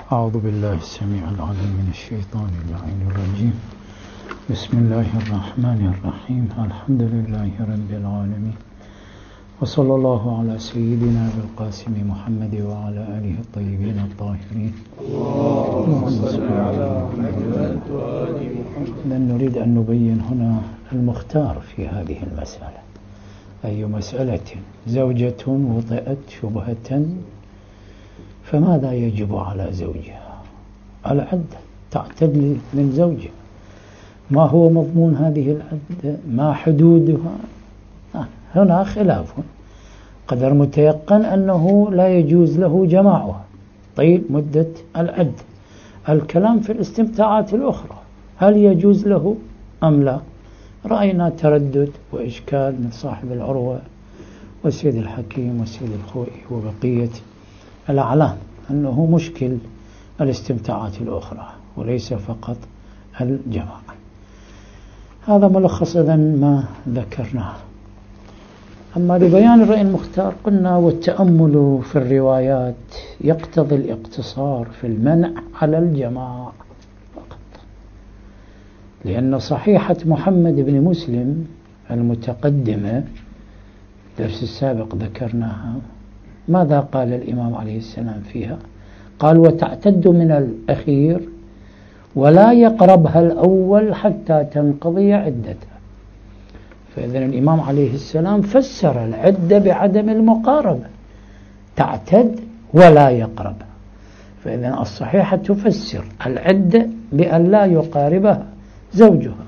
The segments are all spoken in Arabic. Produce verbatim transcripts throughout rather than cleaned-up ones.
أعوذ بالله السميع العليم من الشيطان اللعين الرجيم. بسم الله الرحمن الرحيم. الحمد لله رب العالمين، وصلى الله على سيدنا بالقاسم محمد وعلى آله الطيبين الطاهرين. اللهم صل على محمد وآل محمد. نريد أن نبين هنا المختار في هذه المسألة. أي مسألة زوجة وطئت شبهة فماذا يجب على زوجها؟ العدة، تعتد من زوجها. ما هو مضمون هذه العدة؟ ما حدودها؟ هنا خلاف. قدر متيقن أنه لا يجوز له جماعها طيب مدة العدة. الكلام في الاستمتاعات الأخرى، هل يجوز له أم لا؟ رأينا تردد وإشكال من صاحب العروة والسيد الحكيم والسيد الخوئي وبقية الأعلام أنه مشكل الاستمتاعات الأخرى وليس فقط الجماعة. هذا ملخص إذن ما ذكرناه. أما لبيان الرأي المختار قلنا والتأمل في الروايات يقتضي الاقتصار في المنع على الجماعة فقط، لأن صحيحة محمد بن مسلم المتقدمة الدرس السابق ذكرناها. ماذا قال الإمام عليه السلام فيها؟ قال وتعتد من الأخير ولا يقربها الأول حتى تنقضي عدتها. فإذن الإمام عليه السلام فسر العدة بعدم المقاربة، تعتد ولا يقربها. فإذن الصحيحة تفسر العدة بأن لا يقاربها زوجها.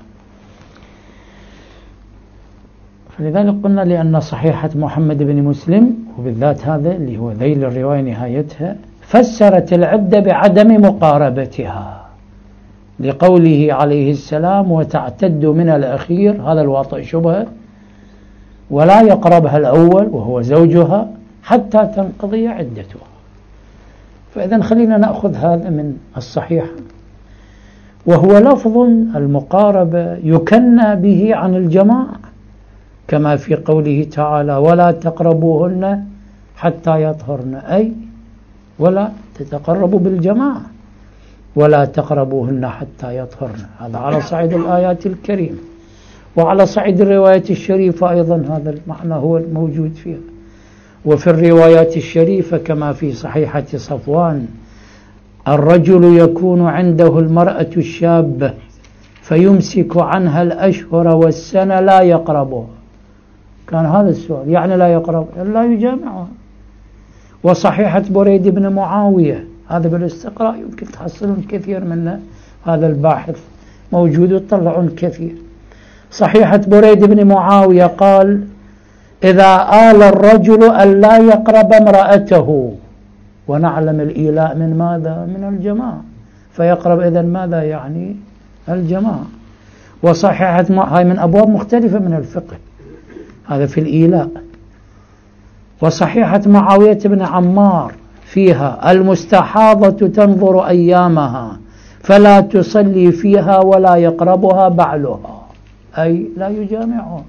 فلذلك قلنا لأن صحيحة محمد بن مسلم وبالذات هذا اللي هو ذيل الرواية نهايتها فسرت العدة بعدم مقاربتها، لقوله عليه السلام وتعتد من الأخير، هذا الواطئ شبهة، ولا يقربها الأول وهو زوجها حتى تنقضي عدتها. فإذا خلينا نأخذ هذا من الصحيح، وهو لفظ المقاربة يكنى به عن الجماعة كما في قوله تعالى ولا تقربوهن حتى يطهرن، أي ولا تتقربوا بالجماعة ولا تقربوهن حتى يطهرن. هذا على صعيد الآيات الكريمة، وعلى صعيد الرواية الشريفة أيضا هذا المعنى هو الموجود فيها. وفي الروايات الشريفة كما في صحيحة صفوان الرجل يكون عنده المرأة الشابة فيمسك عنها الأشهر والسنة لا يقربها. كان هذا السؤال، يعني لا يقرب لا يجامعها. وصحيحة بريد بن معاوية هذا بالاستقراء يمكن تحصلون كثير من هذا الباحث موجود وتطلعون كثير. صحيحة بريد بن معاوية قال إذا آل الرجل أن لا يقرب امرأته، ونعلم الإيلاء من ماذا؟ من الجماعة، فيقرب إذن ماذا يعني؟ الجماعة. وصحيحة هاي من أبواب مختلفة من الفقه، هذا في الإيلاء. وصحيحة معاوية بن عمار فيها المستحاضة تنظر أيامها فلا تصلي فيها ولا يقربها بعلها، أي لا يجامعها.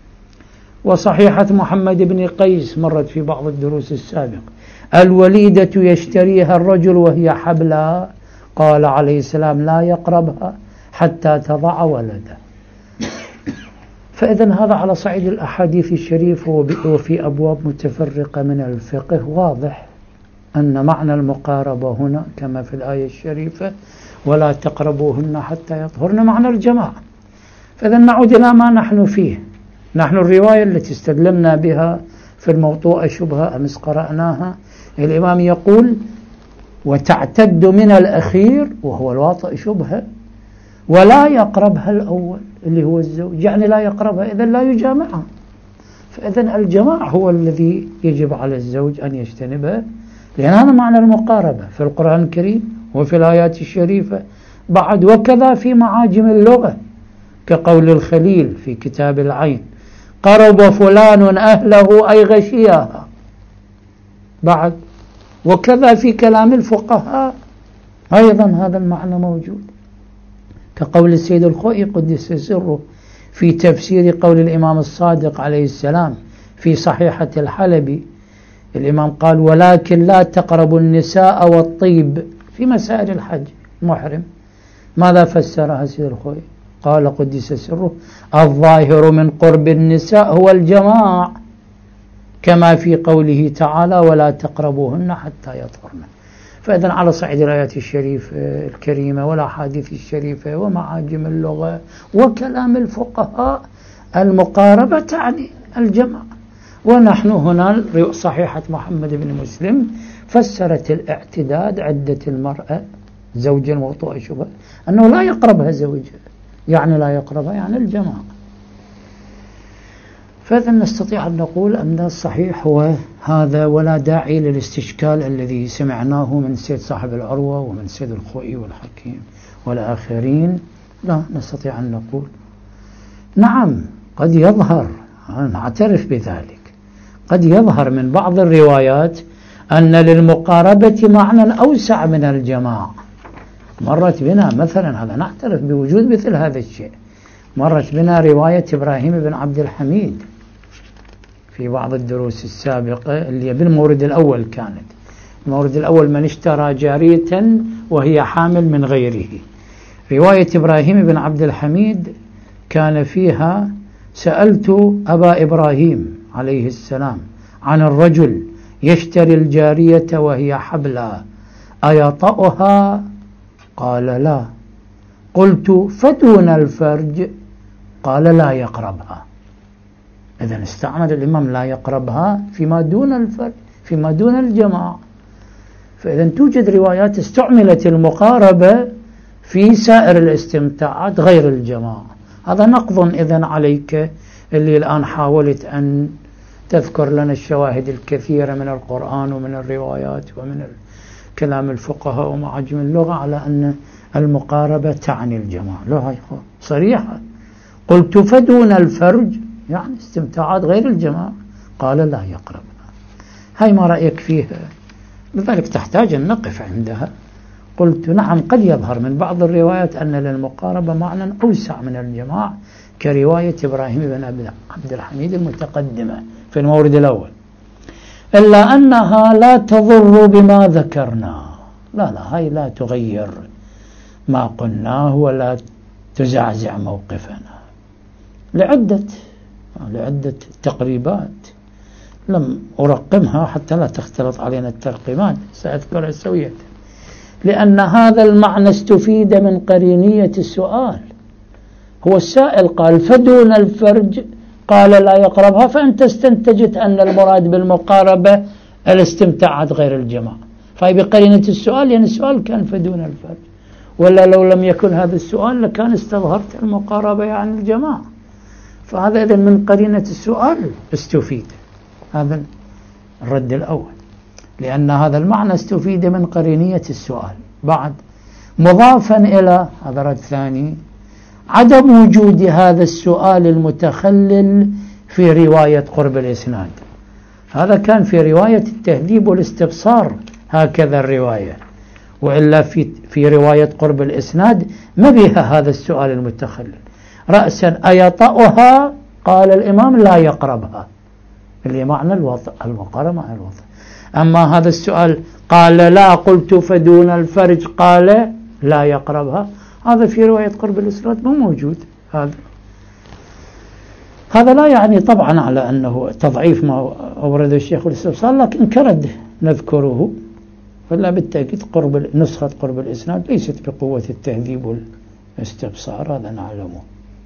وصحيحة محمد بن قيس مرت في بعض الدروس السابقة الوليدة يشتريها الرجل وهي حبلى، قال عليه السلام لا يقربها حتى تضع ولده. فإذن هذا على صعيد الأحاديث الشريفة وفي أبواب متفرقة من الفقه واضح أن معنى المقاربة هنا كما في الآية الشريفة ولا تقربوهن حتى يطهرن معنى الجماعة. فإذن نعود إلى ما نحن فيه. نحن الرواية التي استدللنا بها في الموضوع شبهة أمس قرأناها، الإمام يقول وتعتد من الأخير وهو الواطئ شبهة ولا يقربها الأول اللي هو الزوج، يعني لا يقربها إذن لا يجامعها. فإذن الجماع هو الذي يجب على الزوج أن يجتنبه، لأن هذا معنى المقاربة في القرآن الكريم وفي الآيات الشريفة بعد. وكذا في معاجم اللغة كقول الخليل في كتاب العين قرب فلان أهله أي غشيها بعد. وكذا في كلام الفقهاء أيضا هذا المعنى موجود كقول السيد الخوئي قدس سره في تفسير قول الإمام الصادق عليه السلام في صحيحة الحلبي الإمام قال: ولكن لا تقربوا النساء والطيب في مسائل الحج محرم. ماذا فسرها سيد الخوي؟ قال قدس سره: الظاهر من قرب النساء هو الجماع، كما في قوله تعالى: ولا تقربوهن حتى يطهرن. فإذا على صعيد الآيات الشريفة الكريمة والأحاديث الشريفة ومعاجم اللغة وكلام الفقهاء، المقاربة تعني الجماع. ونحن هنا صحيحة محمد بن مسلم فسرت الاعتداد عدة المرأة زوج موطوء شبه أنه لا يقربها زوجها، يعني لا يقربها يعني الجماع. فإذا نستطيع أن نقول أن الصحيح هو هذا، ولا داعي للاستشكال الذي سمعناه من سيد صاحب العروة ومن سيد الخوئي والحكيم والآخرين. لا، نستطيع أن نقول نعم قد يظهر، نعترف بذلك، قد يظهر من بعض الروايات أن للمقاربة معنى أوسع من الجماع. مرت بنا مثلا، هذا نعترف بوجود مثل هذا الشيء، مرت بنا رواية إبراهيم بن عبد الحميد في بعض الدروس السابقة اللي بالمورد الأول كانت. المورد الأول: من اشترى جارية وهي حامل من غيره. رواية إبراهيم بن عبد الحميد كان فيها: سألت أبا إبراهيم عليه السلام عن الرجل يشتري الجارية وهي حبلى أيطأها؟ قال لا. قلت: فدون الفرج؟ قال لا يقربها. إذن استعمل الإمام لا يقربها فيما دون الفرج، فيما دون الجماع. فإذن توجد روايات استعملت المقاربة في سائر الاستمتاعات غير الجماع. هذا نقض إذن عليك اللي الآن حاولت أن تذكر لنا الشواهد الكثيرة من القرآن ومن الروايات ومن كلام الفقهاء ومعاجم اللغة على أن المقاربة تعني الجماع. لا، هاي صريحة. قلت: فدون الفرج؟ يعني استمتاعات غير الجماع. قال لا يقربها. هاي ما رأيك فيها؟ لذلك تحتاج أن نقف عندها. قلت: نعم قد يظهر من بعض الروايات أن للمقاربة معنى أوسع من الجماع، كرواية إبراهيم بن عبد الحميد المتقدمة في المورد الأول، إلا أنها لا تضر بما ذكرنا. لا لا، هاي لا تغير ما قلناه ولا تزعزع موقفنا لعدة لعدة تقريبات لم أرقمها حتى لا تختلط علينا الترقيمات، سأذكرها سوية. لأن هذا المعنى استفيد من قرينية السؤال. هو السائل قال: فدون الفرج؟ قال لا يقربها، فأنت استنتجت أن المراد بالمقاربة الاستمتاعات غير الجماع، فهي بقرينة السؤال، يعني السؤال كان فدون الفرج، ولا لو لم يكن هذا السؤال لكان استظهرت المقاربة يعني الجماع. فهذا إذن من قرينة السؤال استفيد هذا الرد الأول، لأن هذا المعنى استفيد من قرينية السؤال. بعد مضافا إلى هذا رد ثاني: عدم وجود هذا السؤال المتخلل في رواية قرب الإسناد. هذا كان في رواية التهذيب والاستبصار هكذا الرواية، وإلا في في رواية قرب الإسناد ما بها هذا السؤال المتخلل. رأسا: أيطأها؟ قال الإمام: لا يقربها، اللي معنى الوطء، المقاربة مع الوطء. أما هذا السؤال قال لا، قلت فدون الفرج، قال لا يقربها، هذا في رواية قرب الإسناد مو موجود. هذا هذا لا يعني طبعا على أنه تضعيف ما أورد الشيخ الاستبصار، لكن كرد نذكره. فلا بالتأكيد قرب نسخة قرب الإسناد ليست بقوة التهذيب والاستبصار، هذا نعلمه.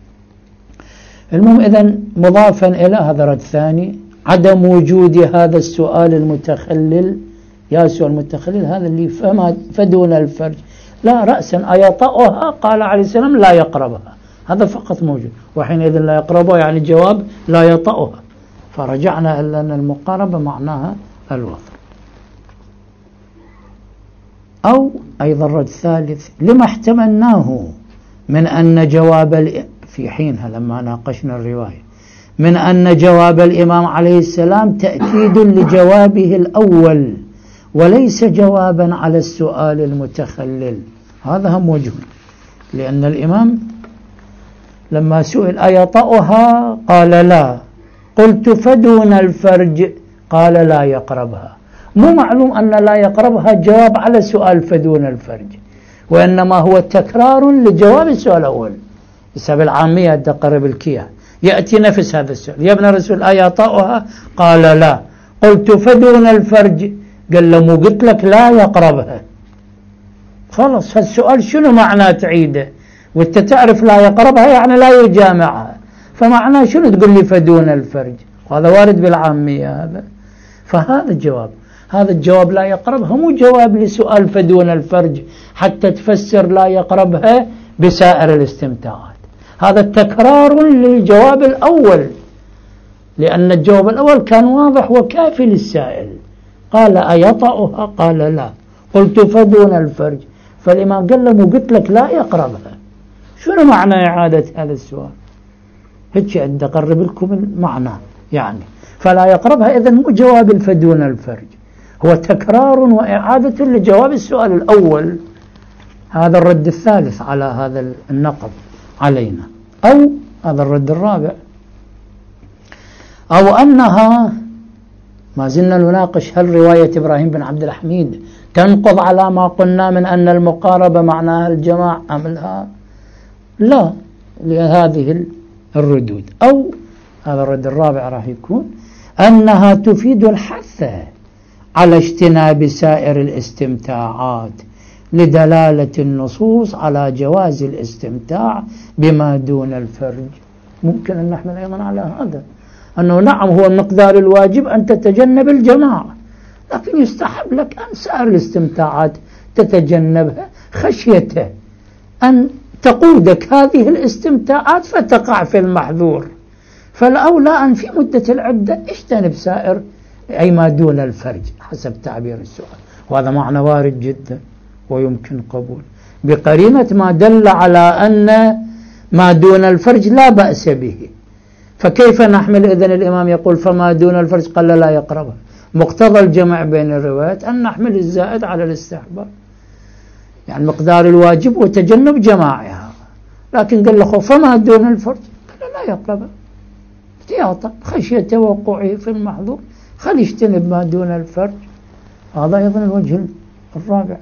المهم إذن مضافا إلى هذا رد ثاني: عدم وجود هذا السؤال المتخلل. يا سؤال المتخلل هذا اللي فما فدون الفرج، لا، رأسا أيطأها؟ قال عليه السلام: لا يقربها، هذا فقط موجود، وحينئذ لا يقربها يعني الجواب لا يطأها. فرجعنا إلى أن المقاربة معناها الوطء. أو أيضا الرد الثالث: لما احتملناه من أن جواب في حينها لما ناقشنا الرواية من أن جواب الإمام عليه السلام تأكيد لجوابه الأول وليس جوابا على السؤال المتخلل. هذا هم وجه، لأن الإمام لما سئل أيطأها قال لا، قلت فدون الفرج، قال لا يقربها. مو معلوم أن لا يقربها جواب على سؤال فدون الفرج، وإنما هو تكرار لجواب السؤال الأول. بسبب العامية تقرب الكيا يأتي نفس هذا السؤال: يا ابن رسول أيا طاؤها؟ قال لا. قلت فدون الفرج؟ قال له مو قلت لك لا يقربها؟ خلاص هالسؤال شنو معناه تعيده؟ وانت تعرف لا يقربها يعني لا يجامعها، فمعناه شنو تقول لي فدون الفرج؟ وهذا وارد بالعامية هذا. فهذا الجواب، هذا الجواب لا يقربها مو جواب لسؤال فدون الفرج حتى تفسر لا يقربها بسائر الاستمتاعات، هذا تكرار للجواب الأول، لأن الجواب الأول كان واضح وكافي للسائل. قال أيطأها؟ قال لا. قلت فدون الفرج؟ فالإمام قال له مو قلت لك لا يقربها؟ شنو معنى إعادة هذا السؤال؟ هيك أدي أقرب لكم المعنى يعني. فلا يقربها إذن مو جواب الفدون الفرج، هو تكرار وإعادة لجواب السؤال الأول. هذا الرد الثالث على هذا النقد علينا. أو هذا الرد الرابع، أو أنها، ما زلنا نناقش هل رواية إبراهيم بن عبد الحميد تنقض على ما قلنا من أن المقاربة معناها الجماع أم لا؟ لا، لهذه الردود. أو هذا الرد الرابع راح يكون أنها تفيد الحث على اجتناب سائر الاستمتاعات لدلالة النصوص على جواز الاستمتاع بما دون الفرج. ممكن أن نحمل أيضا على هذا أنه نعم هو المقدار الواجب أن تتجنب الجماعة، لكن يستحب لك أن سائر الاستمتاعات تتجنبها خشيته أن تقودك هذه الاستمتاعات فتقع في المحذور. فالأولى أن في مدة العدة اجتنب سائر أي ما دون الفرج حسب تعبير السؤال، وهذا معنى وارد جدا ويمكن قبول بقرينة ما دل على أن ما دون الفرج لا بأس به. فكيف نحمل إذن الإمام يقول فما دون الفرج قال لا يقربها؟ مقتضى الجمع بين الروايات أن نحمل الزائد على الاستحباب، يعني مقدار الواجب وتجنب جماعها. لكن قال له فما دون الفرج قال لا يقربها احتياطا خشية وقوعه في المحظور، خل يجتنب ما دون الفرج. هذا أيضا الوجه الرابع.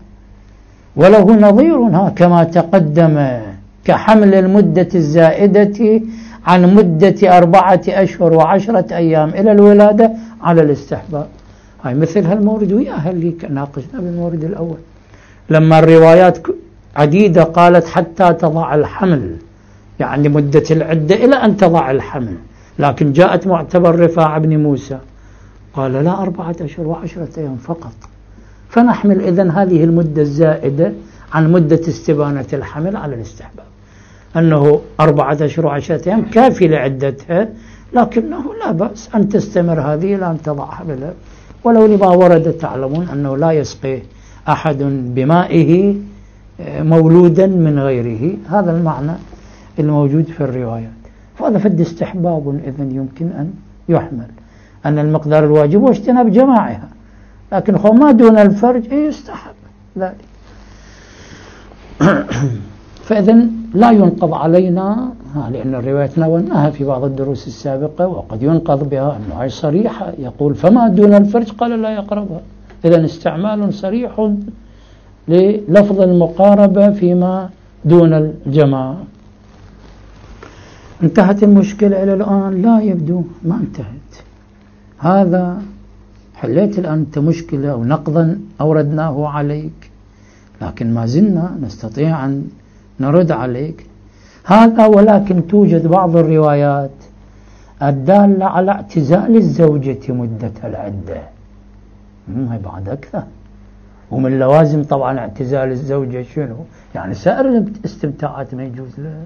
وله نظير ها كما تقدم كحمل المدة الزائدة عن مدة أربعة أشهر وعشرة أيام إلى الولادة على الاستحباب. هاي مثل هالمورد وياها اللي ناقشنا بالمورد الأول، لما الروايات عديدة قالت حتى تضع الحمل، يعني مدة العدة إلى أن تضع الحمل، لكن جاءت معتبر رفاعة بن موسى قال لا أربعة أشهر وعشرة أيام فقط. فنحمل إذن هذه المدة الزائدة عن مدة استبانة الحمل على الاستحباب، أنه أربعة أشهر وعشرة أيام كافي لعدتها، لكنه لا بأس أن تستمر هذه إلى أن تضع حملها. ولو لما ورد تعلمون أنه لا يسقي أحد بمائه مولودا من غيره، هذا المعنى الموجود في الروايات. فهذا فد استحباب إذن يمكن أن يحمل أن المقدار الواجب واجتناب جماعها، لكن خو ما دون الفرج يستحب ذلك. فإذن لا ينقض علينا، لأن الرواية ناولناها في بعض الدروس السابقة، وقد ينقض بها أنه هي صريحة يقول فما دون الفرج قال لا يقربها. إذن استعمال صريح للفظ المقاربة فيما دون الجماعة. انتهت المشكلة إلى الآن؟ لا، يبدو ما انتهت. هذا حليت الآن أنت مشكلة ونقضا أوردناه عليك، لكن ما زلنا نستطيع أن نرد عليك هذا. ولكن توجد بعض الروايات الدالة على اعتزال الزوجة مدة العدة، هاي بعد أكثر. ومن لوازم طبعا اعتزال الزوجة شنو؟ يعني سائر الاستمتاعات ما يجوز لها.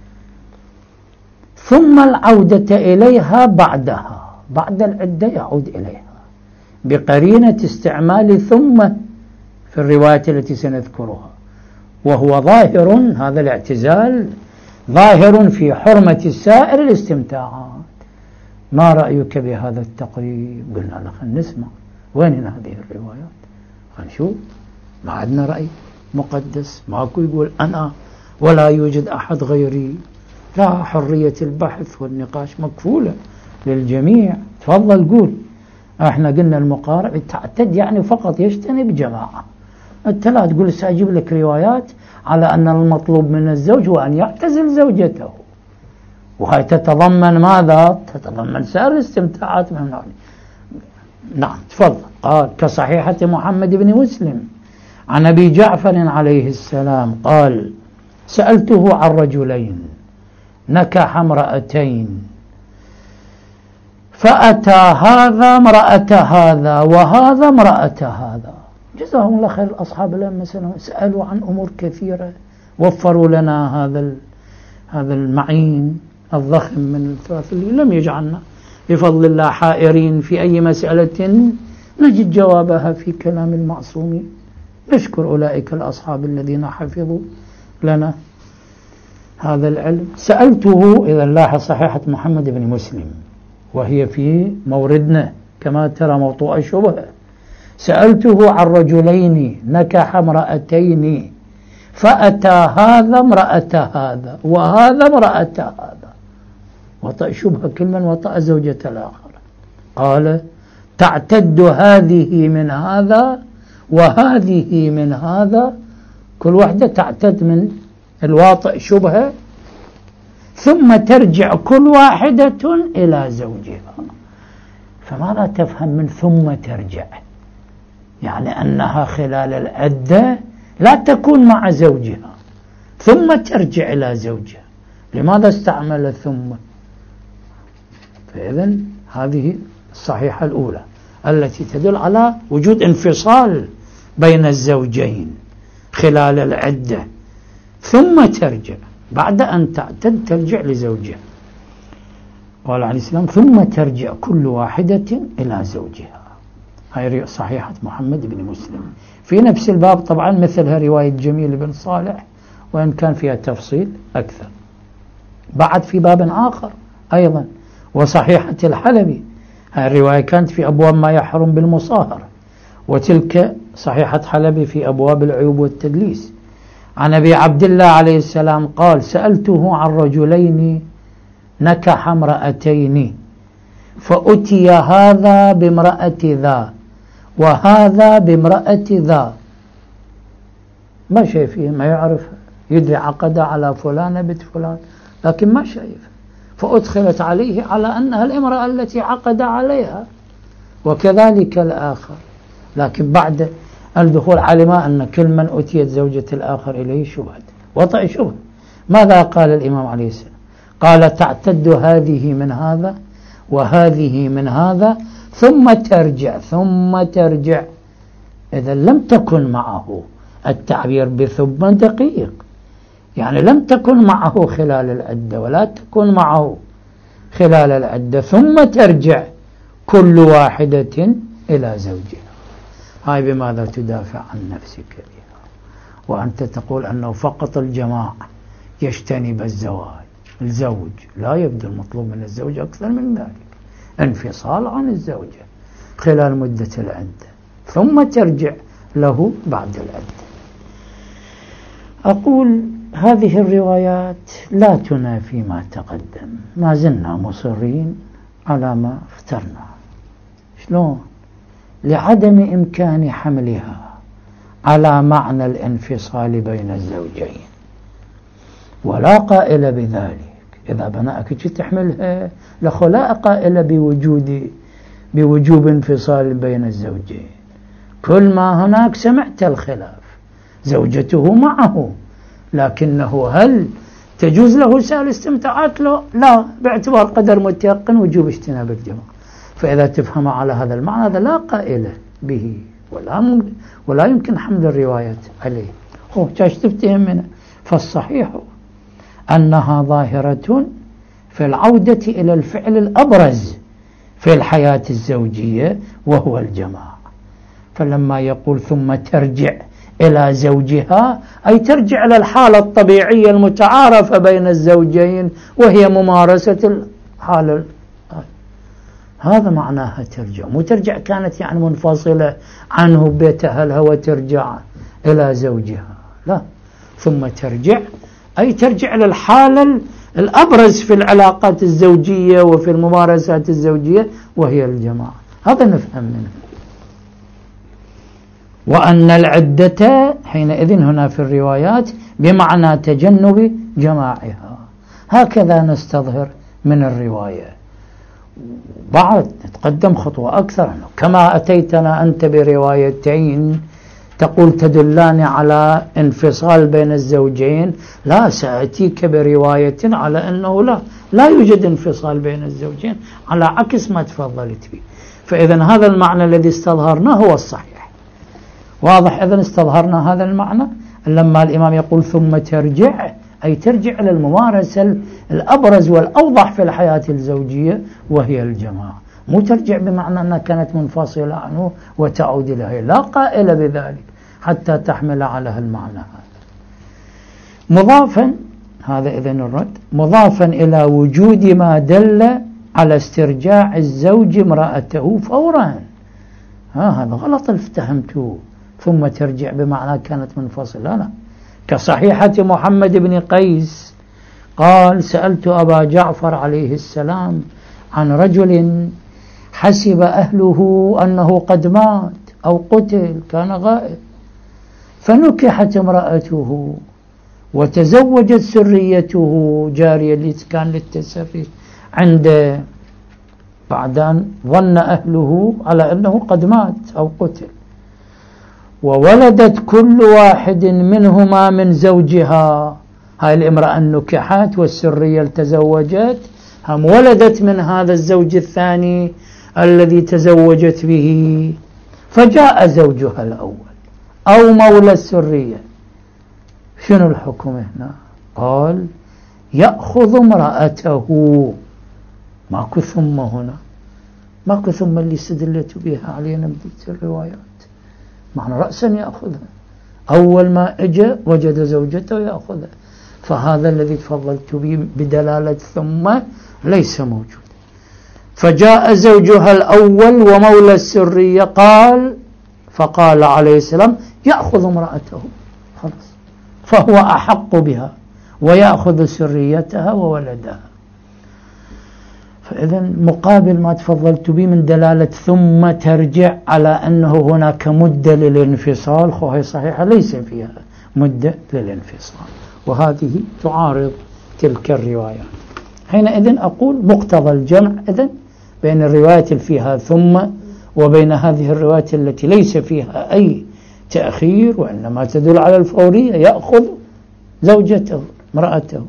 ثم العودة إليها بعدها، بعد العدة يعود إليها بقرينة استعمال ثم في الرواية التي سنذكرها، وهو ظاهر، هذا الاعتزال ظاهر في حرمة سائر الاستمتاعات. ما رأيك بهذا التقريب؟ قلنا له خلينا نسمع وين هذه الروايات، خلينا نشوف. ما عندنا رأي مقدس، ماكو يقول أنا ولا يوجد أحد غيري، لا، حرية البحث والنقاش مكفولة للجميع. تفضل قول احنا قلنا المقارب تعتد يعني فقط يجتنب جماعة. انت لا تقول سأجيب لك روايات على أن المطلوب من الزوج هو أن يعتزل زوجته، وهي تتضمن ماذا؟ تتضمن سائر الاستمتاعات من نوع. نعم تفضل. قال كصحيحة محمد بن مسلم عن أبي جعفر عليه السلام قال سألته عن رجلين نكح امرأتين فأتى هذا امرأة هذا وهذا امرأة هذا. جزاهم الله خير الأصحاب الآن مثلا سألوا عن أمور كثيرة، وفروا لنا هذا هذا المعين الضخم من الثلاث اللي لم يجعلنا بفضل الله حائرين في أي مسألة نجد جوابها في كلام المعصومين. نشكر أولئك الأصحاب الذين حفظوا لنا هذا العلم. سألته، إذا لاحظ صحيحة محمد بن مسلم وهي في موردنا كما ترى موطوء الشبهة. سألته عن رجلين نكح امرأتين فأتى هذا امرأة هذا وهذا امرأة هذا، وطأ شبهة كل من وطأ زوجة الآخر. قال تعتد هذه من هذا وهذه من هذا، كل واحدة تعتد من الواطئ شبهة، ثم ترجع كل واحدة إلى زوجها. فماذا تفهم من ثم ترجع؟ يعني أنها خلال العدة لا تكون مع زوجها ثم ترجع إلى زوجها. لماذا استعمل ثم؟ فإذن هذه الصحيحة الأولى التي تدل على وجود انفصال بين الزوجين خلال العدة، ثم ترجع بعد أن تعتد ترجع لزوجها. قال عليه السلام ثم ترجع كل واحدة إلى زوجها. هاي صحيحة محمد بن مسلم. في نفس الباب طبعا مثلها رواية جميل بن صالح وإن كان فيها تفصيل أكثر. بعد في باب آخر أيضا وصحيحة الحلبي، هاي الرواية كانت في أبواب ما يحرم بالمصاهرة، وتلك صحيحة حلبي في أبواب العيوب والتدليس. عن أبي عبد الله عليه السلام قال سألته عن رجلين نكح امرأتين فأتي هذا بامرأة ذا وهذا بامرأة ذا، ما شايف فيه، ما يعرف، يدري عقد على فلان بنت فلان لكن ما شايف، فأدخلت عليه على أنها الامرأة التي عقد عليها، وكذلك الآخر. لكن بعد الدخول علم أن كل من أتيت زوجة الآخر إليه شبهة وطأ شبهة. ماذا قال الإمام عليه السلام؟ قال تعتد هذه من هذا وهذه من هذا ثم ترجع ثم ترجع. إذا لم تكن معه، التعبير بثم دقيق، يعني لم تكن معه خلال العدة ولا تكن معه خلال العدة، ثم ترجع كل واحدة إلى زوجها. هاي بماذا تدافع عن نفسك بها؟ وأنت تقول أنه فقط الجماع يجتنب الزواج، الزوج لا يبدو المطلوب من الزوج أكثر من ذلك، انفصال عن الزوجة خلال مدة العدة ثم ترجع له بعد العدة. أقول هذه الروايات لا تنافي ما تقدم، ما زلنا مصرين على ما اخترنا. شلون؟ لعدم إمكان حملها على معنى الانفصال بين الزوجين، ولا قائل بذلك. إذا بناءك تحملها لخلاء قائل بوجود بوجوب انفصال بين الزوجين. كل ما هناك سمعت الخلاف، زوجته معه لكنه هل تجوز له سائر الاستمتاعات؟ له لا، باعتبار قدر متيقن وجوب اجتناب الجماع. فإذا تفهم على هذا المعنى هذا لا قائل به ولا ولا يمكن حمل الروايات عليه. هو جاش تفتهم منه. فالصحيح أنها ظاهرة في العودة إلى الفعل الأبرز في الحياة الزوجية وهو الجماع. فلما يقول ثم ترجع إلى زوجها أي ترجع إلى الحالة الطبيعية المتعارفة بين الزوجين وهي ممارسة الحالة. هذا معناها ترجع، مو ترجع كانت يعني منفصلة عنه ببيت أهلها وترجع إلى زوجها، لا، ثم ترجع أي ترجع إلى الحالة الأبرز في العلاقات الزوجية وفي الممارسات الزوجية وهي الجماعة. هذا نفهم منه. وأن العدة حينئذ هنا في الروايات بمعنى تجنب جماعها، هكذا نستظهر من الرواية. بعد نتقدم خطوة أكثر، كما أتيتنا أنت بروايتين تقول تدلان على انفصال بين الزوجين، لا سأتيك برواية على أنه لا لا يوجد انفصال بين الزوجين، على عكس ما تفضلت به. فإذا هذا المعنى الذي استظهرناه هو الصحيح. واضح؟ إذن استظهرنا هذا المعنى لما الإمام يقول ثم ترجع، أي ترجع إلى الممارسة الأبرز والأوضح في الحياة الزوجية وهي الجماعة، مو ترجع بمعنى أنها كانت منفصلة عنه وتعود إليه، لا قائل بذلك حتى تحمل على المعنى هذا. مضافا، هذا إذن الرد، مضافا إلى وجود ما دل على استرجاع الزوج امرأته فورا. ها هذا غلط افتهمته، ثم ترجع بمعنى كانت منفصلة، لا. كصحيحة محمد بن قيس قال سألت أبا جعفر عليه السلام عن رجل حسب أهله أنه قد مات أو قتل، كان غائب، فنكحت امرأته وتزوجت سريته جارية اللي كان للتسري عنده، بعد أن ظن أهله على أنه قد مات أو قتل، وولدت كل واحد منهما من زوجها. هاي الامرأة النكحات والسرية التزوجت هم ولدت من هذا الزوج الثاني الذي تزوجت به. فجاء زوجها الأول أو مولى السرية، شنو الحكم هنا؟ قال يأخذ امرأته. ماكو ثم هنا، ماكو ثم اللي استدلت بها علينا بديت الروايات، معنى رأسا يأخذها، أول ما اجى وجد زوجته يأخذها. فهذا الذي تفضلت به بدلالة ثم ليس موجود. فجاء زوجها الأول ومولى السرية قال، فقال عليه السلام يأخذ امرأته، خلاص، فهو أحق بها ويأخذ سريتها وولدها. فإذا مقابل ما تفضلت به من دلالة ثم ترجع على أنه هناك مدة للانفصال، هي صحيحة ليس فيها مدة للانفصال، وهذه تعارض تلك الروايات. حينئذ أقول مقتضى الجمع إذن بين الروايات اللي فيها ثم وبين هذه الروايات التي ليس فيها أي تأخير وإنما تدل على الفورية، يأخذ زوجته امرأته.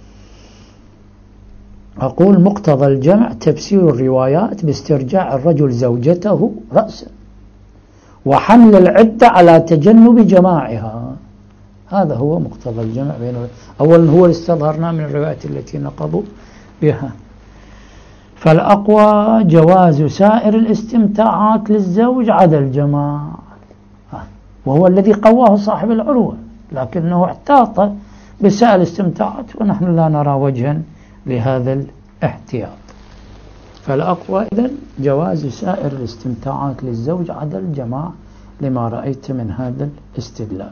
أقول مقتضى الجمع تفسير الروايات باسترجاع الرجل زوجته رأسا، وحمل العدة على تجنب جماعها. هذا هو مقتضى الجمع بين أولا هو استظهرنا من الروايات التي نقضوا بها. فالأقوى جواز سائر الاستمتاعات للزوج عدا الجماع، وهو الذي قواه صاحب العروة، لكنه احتاط بسائر الاستمتاعات ونحن لا نرى وجها لهذا الاحتياط. فالأقوى إذن جواز سائر الاستمتاعات للزوج عدا الجماع لما رأيت من هذا الاستدلال.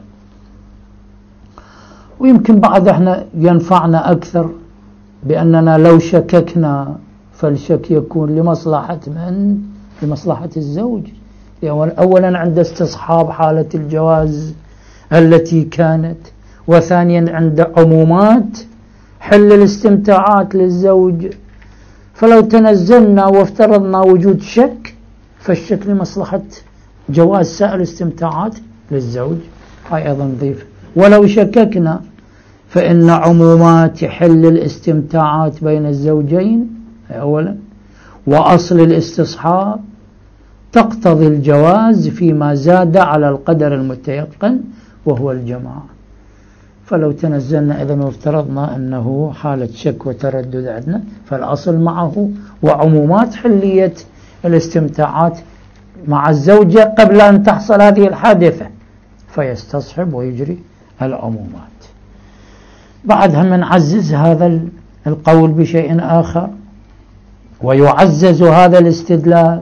ويمكن بعد احنا ينفعنا أكثر بأننا لو شككنا فالشك يكون لمصلحة من؟ لمصلحة الزوج. أولا عند استصحاب حالة الجواز التي كانت، وثانيا عند عمومات حل الاستمتاعات للزوج. فلو تنزلنا وافترضنا وجود شك فالشك لمصلحة جواز سائر الاستمتاعات للزوج، هاي أيضا نضيف. ولو شككنا فإن عمومات حل الاستمتاعات بين الزوجين أولا وأصل الاستصحاب تقتضي الجواز فيما زاد على القدر المتيقن وهو الجماعة. فلو تنزلنا إذن وافترضنا أنه حالة شك وتردد عندنا، فالأصل معه وعمومات حلية الاستمتاعات مع الزوجة قبل أن تحصل هذه الحادثة، فيستصحب ويجري العمومات. بعدها من عزز هذا القول بشيء آخر، ويعزز هذا الاستدلال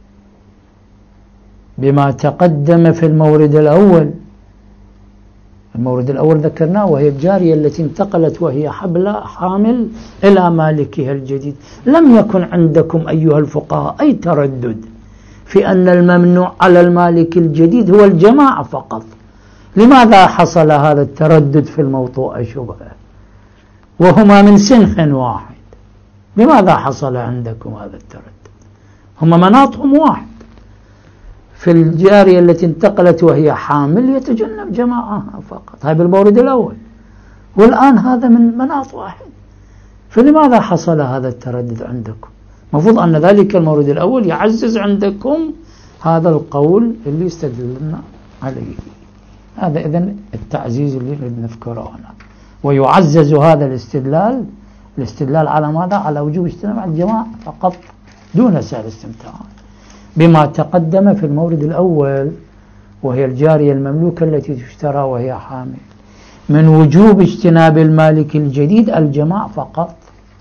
بما تقدم في المورد الأول، المورد الأول ذكرناه وهي الجارية التي انتقلت وهي حبلى حامل إلى مالكها الجديد. لم يكن عندكم أيها الفقهاء أي تردد في أن الممنوع على المالك الجديد هو الجماعة فقط. لماذا حصل هذا التردد في الموطوء شبهة وهما من صنف واحد؟ لماذا حصل عندكم هذا التردد؟ هما مناطهم واحد. في الجارية التي انتقلت وهي حامل يتجنب جماعها فقط، هذا بالمورد الأول، والآن هذا من مناط واحد. فلماذا حصل هذا التردد عندكم؟ مفروض أن ذلك المورد الأول يعزز عندكم هذا القول اللي استدلنا عليه. هذا إذن التعزيز اللي نذكره هنا. ويعزز هذا الاستدلال الاستدلال على ماذا؟ على وجوب اجتماع الجماعة فقط دون سائر الاستمتاعات، بما تقدم في المورد الأول وهي الجارية المملوكة التي تشترى وهي حامل، من وجوب اجتناب المالك الجديد الجماع فقط.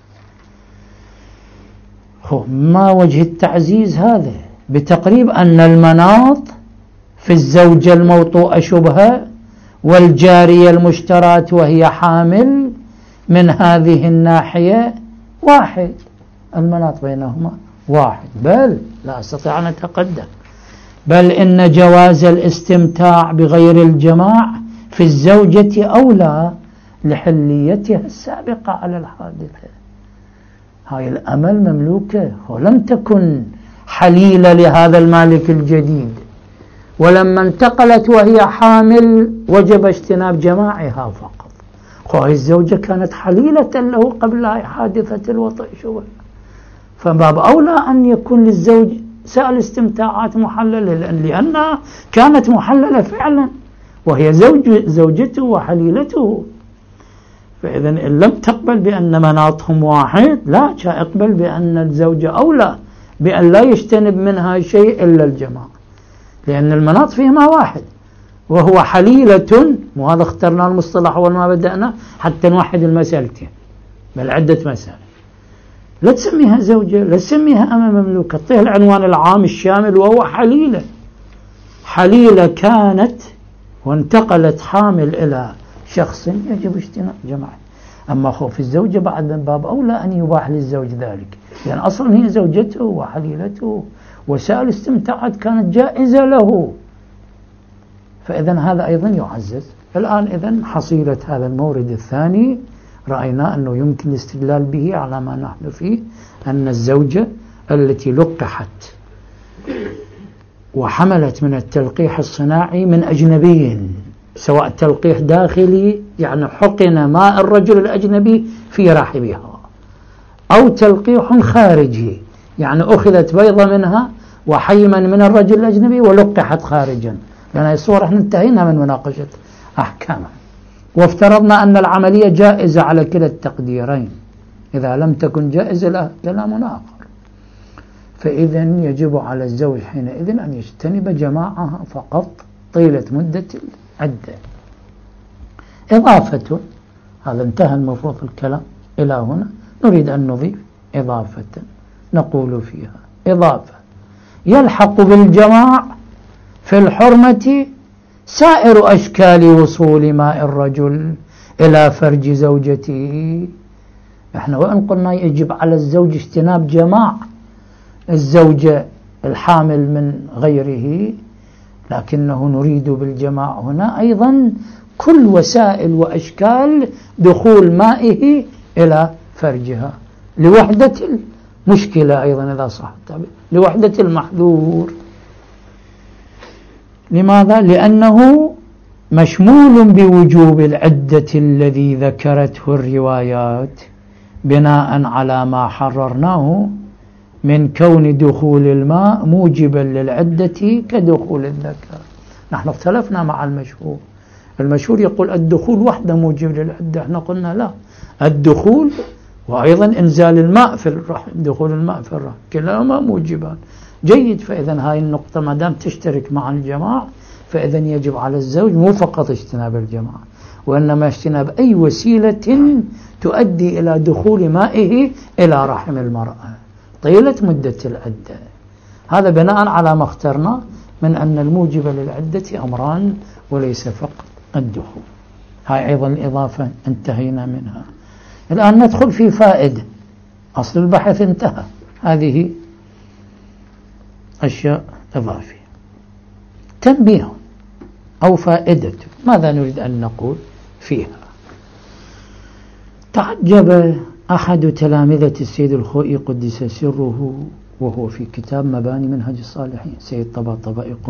ما وجه التعزيز هذا؟ بتقريب أن المناط في الزوجة الموطوءة شبهة والجارية المشتراة وهي حامل من هذه الناحية واحد، المناط بينهما واحد. بل لا أستطيع أن أتقدم، بل إن جواز الاستمتاع بغير الجماع في الزوجة أولى لحليتها السابقة على الحادثة. هاي الأمل مملوكة ولم تكن حليلة لهذا المالك الجديد، ولما انتقلت وهي حامل وجب اجتناب جماعها فقط. هاي الزوجة كانت حليلة له قبل حادثة الوطئ شبه، فباب أولى أن يكون للزوج سائل استمتاعات محللة، لأن لأنها كانت محللة فعلا وهي زوج زوجته وحليلته. فإذا إن لم تقبل بأن مناطهم واحد، لا اقبل بأن الزوجة أولى بأن لا يجتنب منها شيء إلا الجماعة، لأن المناط فيهما واحد وهو حليلة. وهذا اخترنا المصطلح أول ما بدأنا حتى نوحد المسألتين، بل عدة مسائل. لا تسميها زوجة، لا تسميها أمة مملوكة، تعطيها العنوان العام الشامل وهو حليلة. حليلة كانت وانتقلت حامل إلى شخص يجب اجتناب جماعة. أما خوف الزوجة بعد من باب أولى أن يباح للزوج ذلك، لأن يعني أصلا هي زوجته وحليلته وسائل استمتاعات كانت جائزة له. فإذن هذا أيضا يعزز. الآن إذن حصيلة هذا المورد الثاني رأينا أنه يمكن الاستدلال به على ما نحن فيه، أن الزوجة التي لقحت وحملت من التلقيح الصناعي من أجنبي، سواء تلقيح داخلي يعني حقن ماء الرجل الأجنبي في رحمها، أو تلقيح خارجي يعني أخذت بيضة منها وحيما من الرجل الأجنبي ولقحت خارجا، لأن الصورة احنا انتهينا من مناقشة أحكامها، وافترضنا أن العملية جائزة على كلا التقديرين. إذا لم تكن جائزة له كلام آخر. فإذن يجب على الزوج حينئذ أن يجتنب جماعها فقط طيلة مدة العدة. إضافة، هذا انتهى المفروض الكلام إلى هنا، نريد أن نضيف إضافة نقول فيها إضافة يلحق بالجماع في الحرمة سائر أشكال وصول ماء الرجل إلى فرج زوجته. احنا وإن قلنا يجب على الزوج اجتناب جماع الزوجة الحامل من غيره، لكنه نريد بالجماع هنا أيضا كل وسائل وأشكال دخول مائه إلى فرجها لوحدة المشكلة أيضا إذا صح التعبير، لوحدة المحذور. لماذا؟ لأنه مشمول بوجوب العدة الذي ذكرته الروايات بناء على ما حررناه من كون دخول الماء موجبا للعدة كدخول الذكر. نحن اختلفنا مع المشهور، المشهور يقول الدخول وحده موجب للعدة، احنا قلنا لا، الدخول وأيضا إنزال الماء في الرحم، دخول الماء في الرحم كلاهما موجبان. جيد. فإذا هاي النقطة ما دام تشترك مع الجماعة فإذا يجب على الزوج مو فقط اجتناب الجماعة، وإنما اجتناب أي وسيلة تؤدي إلى دخول مائه إلى رحم المرأة طيلة مدة العدة. هذا بناء على ما اخترنا من أن الموجب للعدة أمران وليس فقط الدخول. هاي أيضا الإضافة انتهينا منها. الآن ندخل في فائدة، أصل البحث انتهى، هذه أشياء إضافية. تنبيه أو فائدة، ماذا نريد أن نقول فيها؟ تعجب أحد تلامذة السيد الخوئي قدس سره، وهو في كتاب مباني منهج الصالحين، سيد طباطبائي قم،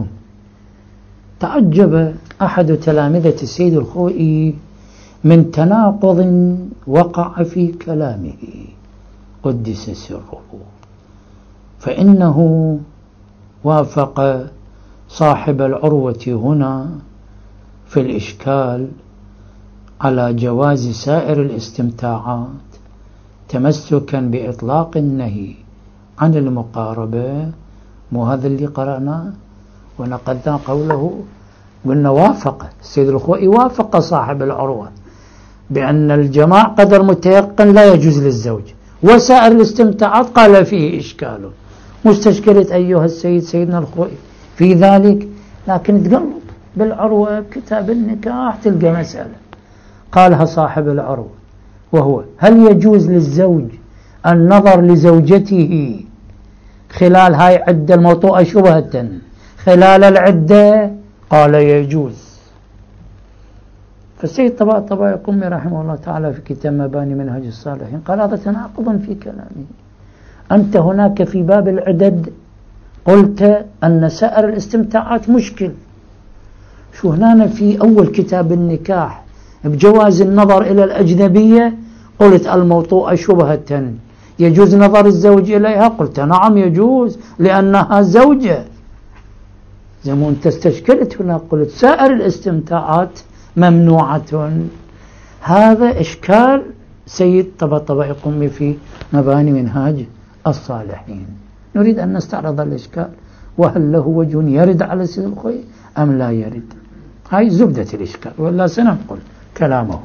تعجب أحد تلامذة السيد الخوئي من تناقض وقع في كلامه قدس سره، فإنه وافق صاحب العروة هنا في الإشكال على جواز سائر الاستمتاعات تمسكا بإطلاق النهي عن المقاربة. مو هذا اللي قرأناه ونقدنا قوله، قلنا وافق السيد الخوئي وافق صاحب العروة بأن الجماع قدر متيقن لا يجوز للزوج، وسائر الاستمتاعات قال فيه إشكال. مستشكلة أيها السيد سيدنا الخوئي في ذلك، لكن تقلب بالعروة كتاب النكاح تلقى مسألة قالها صاحب العروة، وهو هل يجوز للزوج النظر لزوجته خلال هاي عدة الموطوءة شبهة خلال العدة؟ قال يجوز. فالسيد طباطبائي قمي رحمه الله تعالى في كتاب مباني منهج الصالحين قال هذا تناقض في كلامه. أنت هناك في باب العدد قلت أن سائر الاستمتاعات مشكل، شو هنا في أول كتاب النكاح بجواز النظر إلى الأجنبية قلت الموطوءة شبهة يجوز نظر الزوج إليها؟ قلت نعم يجوز لأنها زوجة. زي ما أنت استشكلت هنا قلت سائر الاستمتاعات ممنوعة. هذا إشكال سيد طباطبائي قمي في مباني منهاج الصالحين. نريد أن نستعرض الإشكال، وهل له وجه يرد على سيد الخوئي أم لا يرد؟ هاي زبدة الإشكال، ولا سننقل كلامه.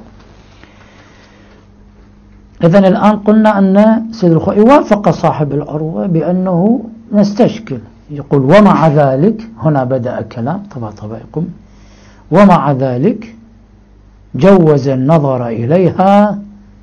إذن الآن قلنا أن سيد الخوئي وافق صاحب العروة بأنه نستشكل. يقول ومع ذلك، هنا بدأ كلام طباطبائي قمي، ومع ذلك جوز النظر إليها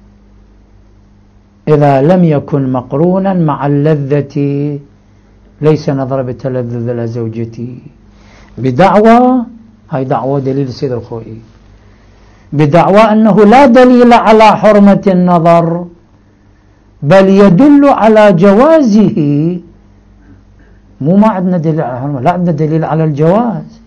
إذا لم يكن مقرونا مع اللذة، ليس نظر بتلذذ لزوجتي، بدعوى، هاي دعوة دليل السيد الخوئي، بدعوى أنه لا دليل على حرمة النظر بل يدل على جوازه. مو ما عندنا دليل على الحرمة، لا عندنا دليل على الجواز،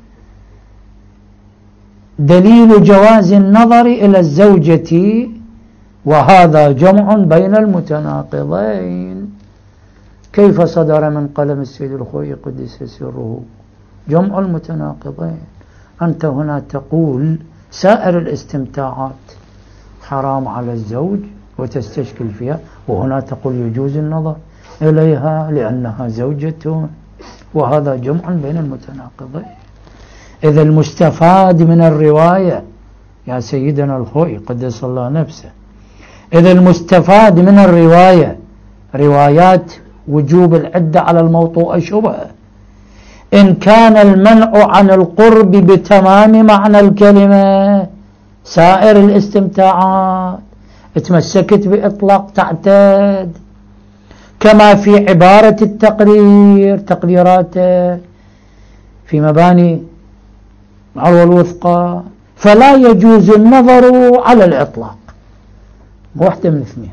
دليل جواز النظر إلى الزوجة، وهذا جمع بين المتناقضين. كيف صدر من قلم السيد الخوئي قدس سره جمع المتناقضين؟ أنت هنا تقول سائر الاستمتاعات حرام على الزوج وتستشكل فيها، وهنا تقول يجوز النظر إليها لأنها زوجته، وهذا جمع بين المتناقضين. إذا المستفاد من الرواية يا سيدنا الخوئي قدس الله نفسه، إذا المستفاد من الرواية روايات وجوب العدة على الموطوءة شبهة، إن كان المنع عن القرب بتمام معنى الكلمة سائر الاستمتاعات اتمسكت بإطلاق تعتاد، كما في عبارة التقرير تقريراته في مباني العروة الوثقى، فلا يجوز النظر على الإطلاق، واحدة من اثنين.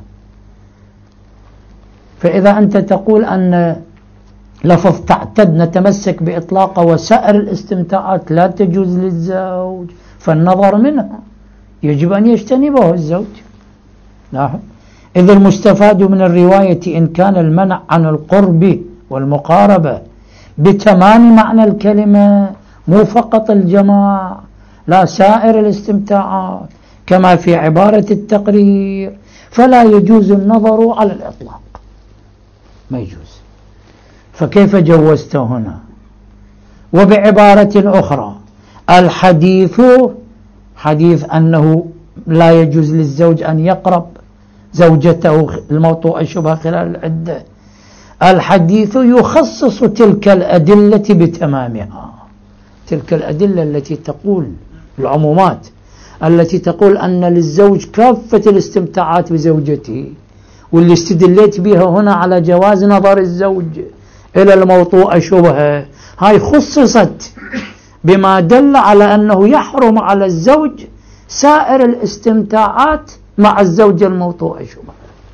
فإذا أنت تقول أن لفظ تعتد نتمسك بإطلاقه وسائر الاستمتاعات لا تجوز للزوج، فالنظر منها يجب أن يجتنبه الزوج. لاحظ، إذا المستفاد من الرواية إن كان المنع عن القرب والمقاربة بتمام معنى الكلمة، مو فقط الجماع، لا سائر الاستمتاعات، كما في عبارة التقرير، فلا يجوز النظر على الإطلاق، ما يجوز. فكيف جوزت هنا؟ وبعبارة أخرى الحديث حديث أنه لا يجوز للزوج أن يقرب زوجته الموطوءة شبهة خلال العدة، الحديث يخصص تلك الأدلة بتمامها، تلك الأدلة التي تقول العمومات التي تقول أن للزوج كافة الاستمتاعات بزوجته، واللي استدليت بها هنا على جواز نظر الزوج إلى الموطوءة شبهة، هاي خصصت بما دل على أنه يحرم على الزوج سائر الاستمتاعات مع الزوجة الموطوءة شبهة.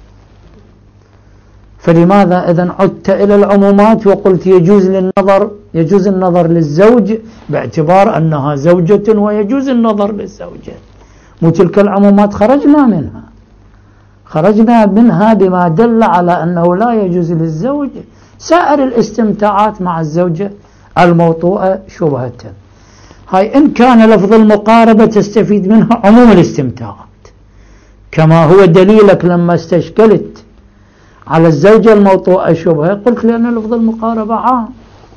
فلماذا إذن عدت إلى العمومات وقلت يجوز للنظر يجوز النظر للزوج باعتبار أنها زوجة ويجوز النظر للزوجة؟ مو تلك العمومات خرجنا منها خرجنا منها بما دل على أنه لا يجوز للزوج سائر الاستمتاعات مع الزوجة الموطوءة شبهة. هاي إن كان لفظ المقاربة تستفيد منها عموم الاستمتاعات، كما هو دليلك لما استشكلت على الزوجة الموطوءة شبهة قلت لأن لفظ المقاربة عام.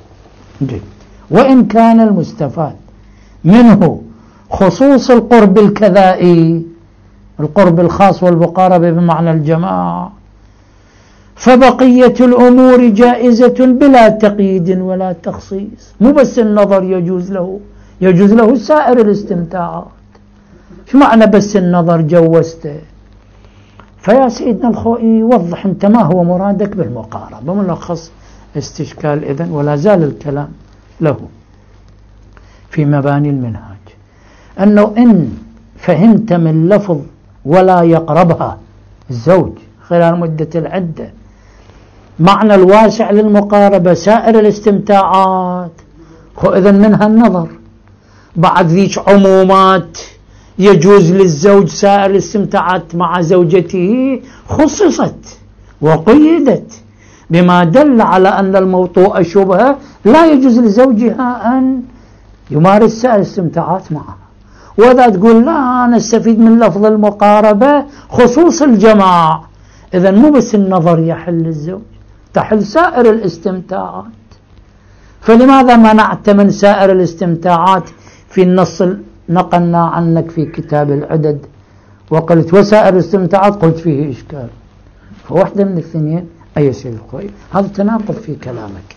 وإن كان المستفاد منه خصوص القرب الكذائي، القرب الخاص والمقاربة بمعنى الجماعة، فبقية الأمور جائزة بلا تقييد ولا تخصيص. مو بس النظر يجوز له، يجوز له سائر الاستمتاعات. شو معنى بس النظر جوزته؟ فيا سيدنا الخوئي وضح انت ما هو مرادك بالمقاربة. ملخص استشكال إذن، ولا زال الكلام له في مباني المنهاج، أنه إن فهمت من لفظ ولا يقربها الزوج خلال مدة العدة معنى الواسع للمقاربة سائر الاستمتاعات، إذن منها النظر. بعد ذيك عمومات يجوز للزوج سائر الاستمتاعات مع زوجته خصصت وقيدت بما دل على أن الموطوءة شبهة لا يجوز لزوجها أن يمارس سائر الاستمتاعات معها. وإذا تقول لا أنا استفيد من لفظ المقاربة خصوص الجماع، إذن مو بس النظر يحل الزوج، تحل سائر الاستمتاعات. فلماذا منعت من سائر الاستمتاعات في النص نقلنا عنك في كتاب العدد وقلت وسائر الاستمتاعات؟ قلت فيه إشكال. فواحدة من الاثنين أي سيد الخوئي، هذا تناقض في كلامك.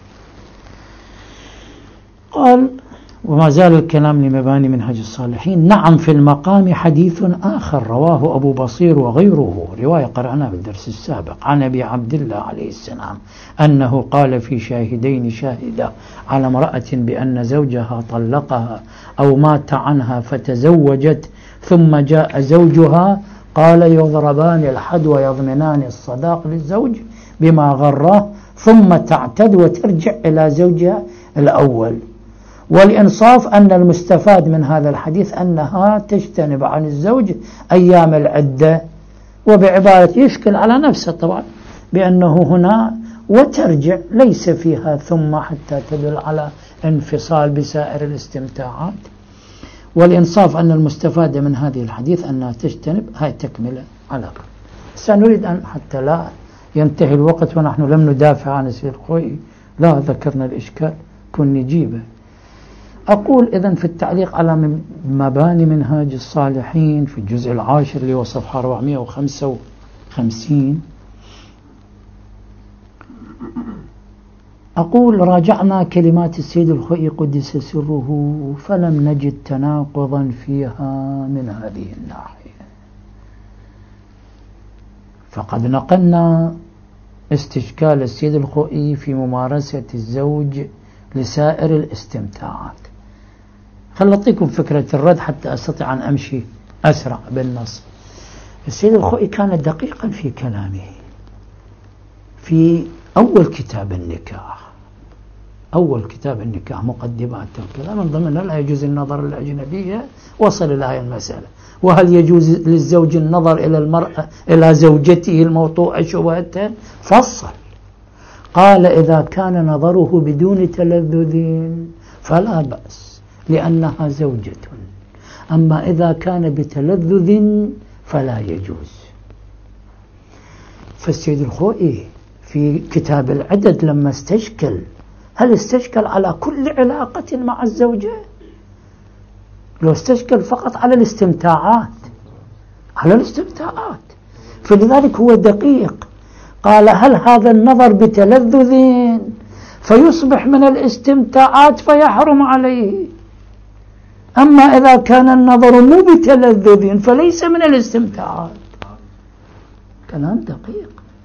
قال وما زال الكلام لمباني منهج الصالحين: نعم في المقام حديث آخر رواه أبو بصير وغيره، رواية قرأناها بالدرس السابق، عن أبي عبد الله عليه السلام أنه قال في شاهدين شاهدة على امرأة بأن زوجها طلقها أو مات عنها فتزوجت ثم جاء زوجها، قال يضربان الحد ويضمنان الصداق للزوج بما غره ثم تعتد وترجع إلى زوجها الأول. والإنصاف أن المستفاد من هذا الحديث أنها تجتنب عن الزوج أيام العدة، وبعبارة يشكل على نفسه طبعا بأنه هنا وترجع ليس فيها ثم حتى تدل على انفصال بسائر الاستمتاعات. والإنصاف أن المستفاد من هذه الحديث أنها تجتنب، هاي تكملة على كل. سنريد أن حتى لا ينتهي الوقت ونحن لم ندافع عن السيد الخوئي، لا ذكرنا الإشكال كن نجيبه. أقول إذن في التعليق على مباني منهاج الصالحين في الجزء العاشر اللي هو صفحة أربعمائة وخمسة وخمسين، أقول راجعنا كلمات السيد الخوئي قدس سره فلم نجد تناقضا فيها من هذه الناحية. فقد نقلنا استشكال السيد الخوئي في ممارسة الزوج لسائر الاستمتاعات. خل أعطيكم فكرة الرد حتى أستطيع أن أمشي أسرع بالنص. السيد الخوئي كان دقيقا في كلامه في أول كتاب النكاح. أول كتاب النكاح مقدمات الكلام من ضمنها لا يجوز النظر للأجنبية، وصل إلى هذه المسألة. وهل يجوز للزوج النظر إلى المرأة إلى زوجته الموطوءة شبهة؟ فصل قال إذا كان نظره بدون تلذذ فلا بأس لأنها زوجة، أما إذا كان بتلذذ فلا يجوز. فالسيد الخوئي في كتاب العدد لما استشكل، هل استشكل على كل علاقة مع الزوجة؟ لو استشكل فقط على الاستمتاعات على الاستمتاعات فلذلك هو دقيق. قال هل هذا النظر بتلذذ فيصبح من الاستمتاعات فيحرم عليه؟ أما إذا كان النظر مو بتلذذ فليس من الاستمتاعات. كلام دقيق.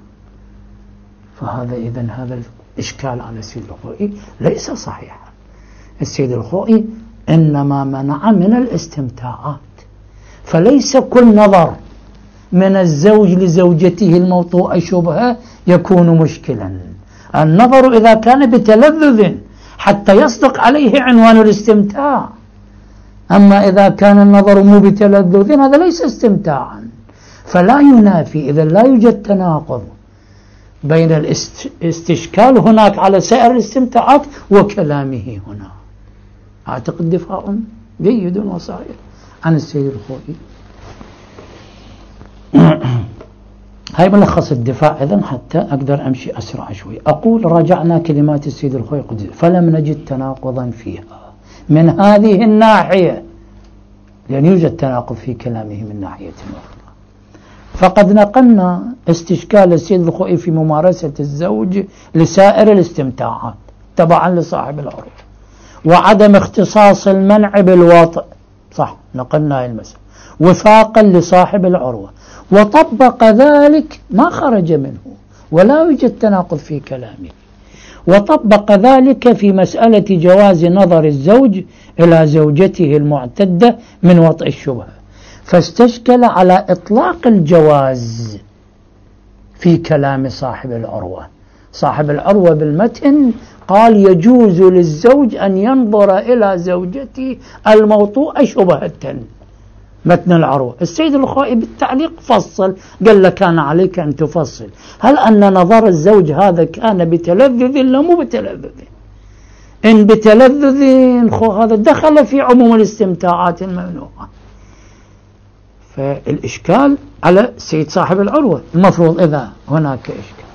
فهذا إذن هذا الإشكال على السيد الخوئي ليس صحيحا. السيد الخوئي إنما منع من الاستمتاعات، فليس كل نظر من الزوج لزوجته الموطوء شبهة يكون مشكلا. النظر إذا كان بتلذذ حتى يصدق عليه عنوان الاستمتاع، أما إذا كان النظر مو بتلذذ هذا ليس استمتاعا. فلا ينافي، إذا لا يوجد تناقض بين الاستشكال هناك على سائر الاستمتاعات وكلامه هنا. أعتقد دفاع جيد وصحيح عن السيد الخوئي. هاي ملخص الدفاع إذن حتى أقدر أمشي أسرع شوي. أقول راجعنا كلمات السيد الخوئي قدس فلم نجد تناقضا فيها من هذه الناحية، لأن يوجد تناقض في كلامه من ناحية أخرى. فقد نقلنا استشكال السيد الخوئي في ممارسة الزوج لسائر الاستمتاعات تبعا لصاحب العروة، وعدم اختصاص المنع بالوطء، صح، نقلنا هاي المسألة، وفاقا لصاحب العروة، وطبق ذلك ما خرج منه ولا يوجد تناقض في كلامه، وطبق ذلك في مسألة جواز نظر الزوج إلى زوجته المعتدة من وطئ الشبهة، فاستشكل على إطلاق الجواز في كلام صاحب العروة. صاحب العروة بالمتن قال يجوز للزوج أن ينظر إلى زوجته الموطوء شبهة، متن العروة. السيد الخوئي بالتعليق فصل، قال لك كان عليك أن تفصل هل أن نظر الزوج هذا كان بتلذذ لا مو بتلذذ. إن بتلذذ خو هذا دخل في عموم الاستمتاعات الممنوعة. فالإشكال على سيد صاحب العروة المفروض إذا هناك إشكال.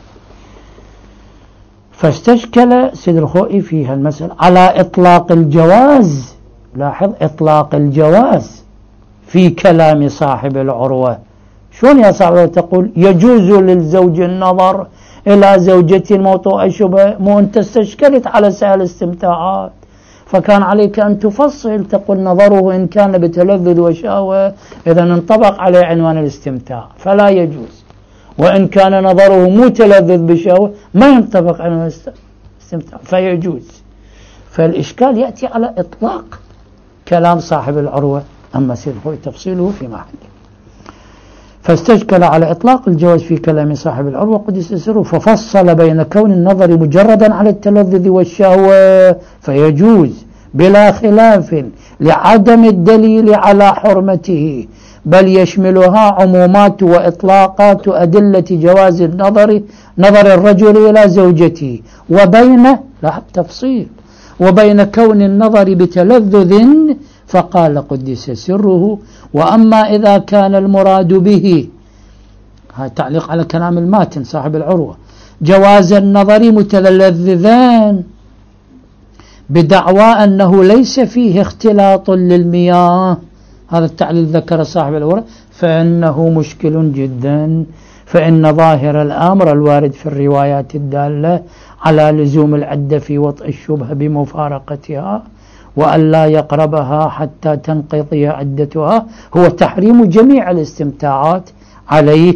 فاستشكل سيد الخوئي في هالمسألة على إطلاق الجواز، لاحظ إطلاق الجواز في كلام صاحب العروة. شلون يا صاحب العروة تقول يجوز للزوج النظر إلى زوجته الموطوء شبهة؟ مو أنت استشكلت على سائر الاستمتاعات، فكان عليك أن تفصل تقول نظره إن كان بتلذذ وشهوة إذا انطبق عليه عنوان الاستمتاع فلا يجوز، وإن كان نظره مو تلذذ بشهوة ما ينطبق عنوان الاستمتاع فيجوز. فالإشكال يأتي على إطلاق كلام صاحب العروة، أما سيد الخوئي تفصيله في محله. فاستشكل على إطلاق الجواز في كلام صاحب العروة قدس سره، ففصل بين كون النظر مجردا على التلذذ والشهوة فيجوز بلا خلاف لعدم الدليل على حرمته، بل يشملها عمومات وإطلاقات أدلة جواز النظر نظر الرجل إلى زوجته، وبين لا تفصيل وبين كون النظر بتلذذ فقال قدس سره وأما إذا كان المراد به، هذا تعليق على كلام الماتن صاحب العروة، جواز النظر متلذذان بدعوى أنه ليس فيه اختلاط للمياه، هذا التعليل ذكر صاحب العروة، فإنه مشكل جدا، فإن ظاهر الأمر الوارد في الروايات الدالة على لزوم العدة في وطئ الشبهة بمفارقتها وأن لا يقربها حتى تنقضي عدتها هو تحريم جميع الاستمتاعات عليه.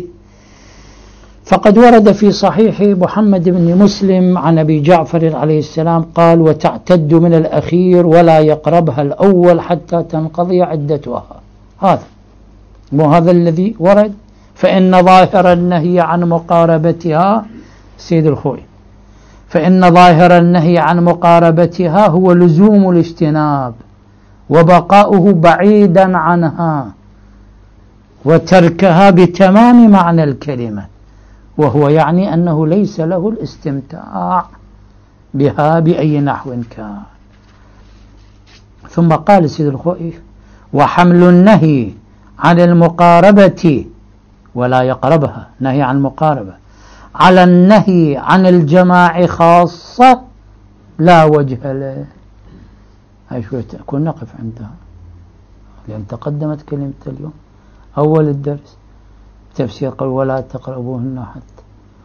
فقد ورد في صحيح محمد بن مسلم عن أبي جعفر عليه السلام قال وتعتد من الأخير ولا يقربها الأول حتى تنقضي عدتها. هذا مو هذا الذي ورد، فإن ظاهر النهي عن مقاربتها سيد الخوئي فإن ظاهر النهي عن مقاربتها هو لزوم الاجتناب وبقاؤه بعيدا عنها وتركها بتمام معنى الكلمة، وهو يعني أنه ليس له الاستمتاع بها بأي نحو كان. ثم قال سيد الخوئي وحمل النهي عن المقاربة ولا يقربها، نهي عن المقاربة، على النهي عن الجماع خاصة لا وجه له. هاي شوية تكون نقف عندها لأن تقدمت كلمة اليوم أول الدرس تفسير قال ولا تقربوهن حتى.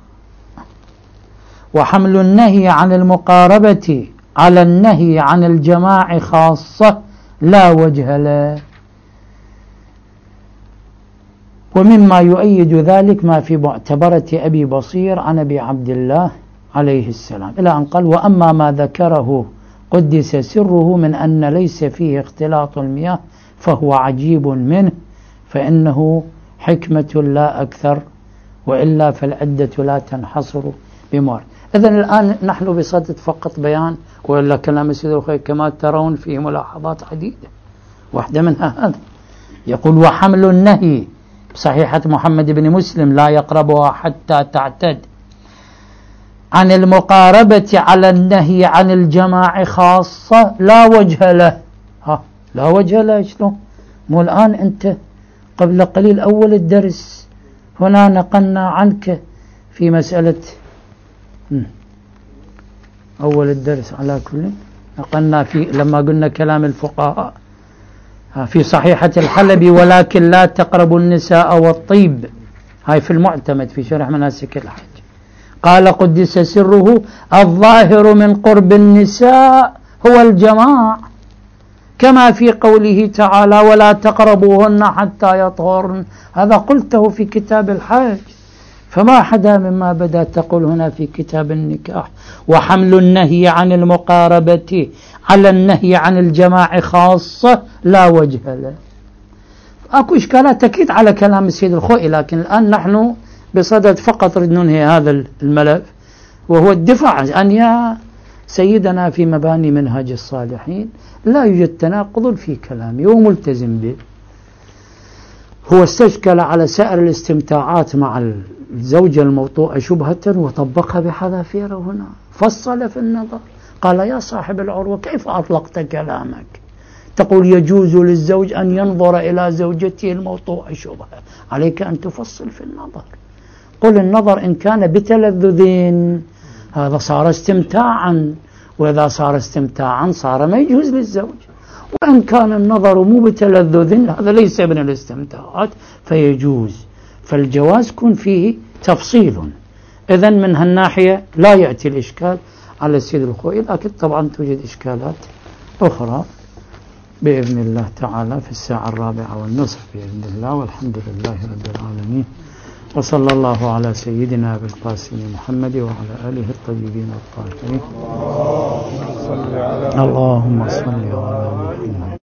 وحمل النهي عن المقاربة على النهي عن الجماع خاصة لا وجه له. ومما يؤيد ذلك ما في معتبرة أبي بصير عن أبي عبد الله عليه السلام إلى أن قال: وأما ما ذكره قدس سره من أن ليس فيه اختلاط المياه فهو عجيب منه، فإنه حكمة لا أكثر، وإلا فالعدة لا تنحصر بمورد. إذن الآن نحن بصدد فقط بيان، وإلا كلام السيد الخوئي كما ترون فيه ملاحظات عديدة، واحدة منها هذا. يقول: وحمل النهي بصحيحة محمد بن مسلم لا يقربها حتى تعتد عن المقاربة على النهي عن الجماع خاصة لا وجه له. ها لا وجه له شلون؟ مو الآن أنت قبل قليل أول الدرس هنا نقلنا عنك في مسألة أول الدرس على كل نقلنا في لما قلنا كلام الفقهاء في صحيحة الحلبي: ولكن لا تقربوا النساء والطيب. هاي في المعتمد في شرح مناسك الحج. قال قدس سره: الظاهر من قرب النساء هو الجماع، كما في قوله تعالى: ولا تقربوهن حتى يطهرن. هذا قلته في كتاب الحج، فما حدا مما بدأ تقول هنا في كتاب النكاح. وحمل النهي عن المقاربة على النهي عن الجماع خاصة لا وجه له. أكو إشكالات أكيد على كلام السيد الخوئي، لكن الآن نحن بصدد فقط ننهي هذا الملف، وهو الدفاع أن يا سيدنا في مباني منهج الصالحين لا يوجد تناقض في كلامه وملتزم به. هو استشكل على سائر الاستمتاعات مع الزوجة الموطوءة شبهة وطبقها بحذافيره هنا، فصل في النظر. قال: يا صاحب العروة، كيف أطلقت كلامك؟ تقول يجوز للزوج أن ينظر إلى زوجته الموطوءة شبهة، عليك أن تفصل في النظر. قل النظر إن كان بتلذذين هذا صار استمتاعا، وإذا صار استمتاعا صار ما يجوز للزوج. وإن كان النظر مو بتلذذ هذا ليس من الاستمتاعات فيجوز. فالجواز كن فيه تفصيل. إذن من هالناحية لا يأتي الإشكال على السيد الخوئي، لكن طبعا توجد إشكالات أخرى بإذن الله تعالى في الساعة الرابعة والنصف بإذن الله. والحمد لله رب العالمين، وصلى الله على سيدنا أبي القاسم محمد وعلى آله الطيبين الطاهرين. اللهم صل على محمد.